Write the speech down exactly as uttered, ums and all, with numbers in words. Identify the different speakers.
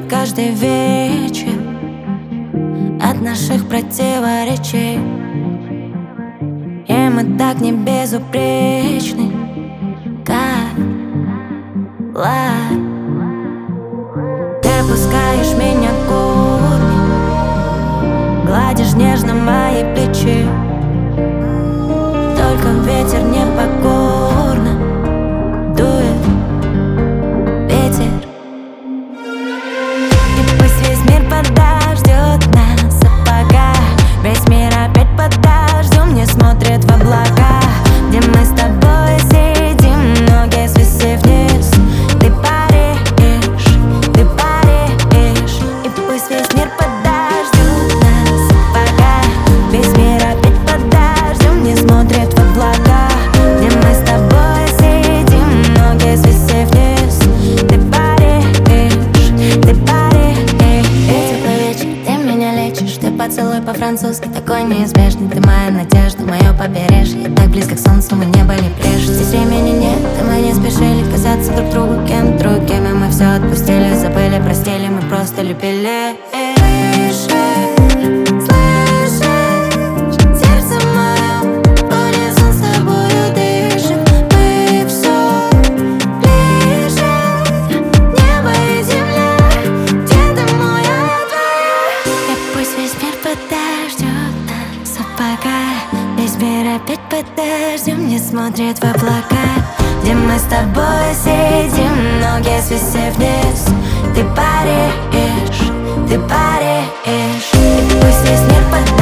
Speaker 1: каждый вечер от наших противоречий. И мы так не безупречны, как лай. Ты пускаешь меня корни, гладишь нежно мои плечи. Только ветер непокорно дует, ветер. И пусть весь мир подождет нас, а пока весь мир опять под дождем не смотрит в облака, где мы с тобой сидим, ноги свесив вниз. Ты паришь, ты паришь. И пусть весь мир подождет нас, а пока весь мир опять под дождем не смотрит в облака, где мы с тобой сидим, ноги свесив вниз. Ты паришь, ты паришь. Теплый вечер, ты меня лечишь, ты поцелуй по-французски такой неизбежный. Ты моя надежда, мое побережье, так близко к солнцу мы не были прежде. Здесь времени нет, и мы не спешили казаться друг другу кем другим, и мы все отпустили, забыли, простили, мы просто любили. Весь мир опять под дождем не смотрит в облака, где мы с тобой сидим, ноги свесив вниз. Ты паришь, ты паришь. И пусть весь мир под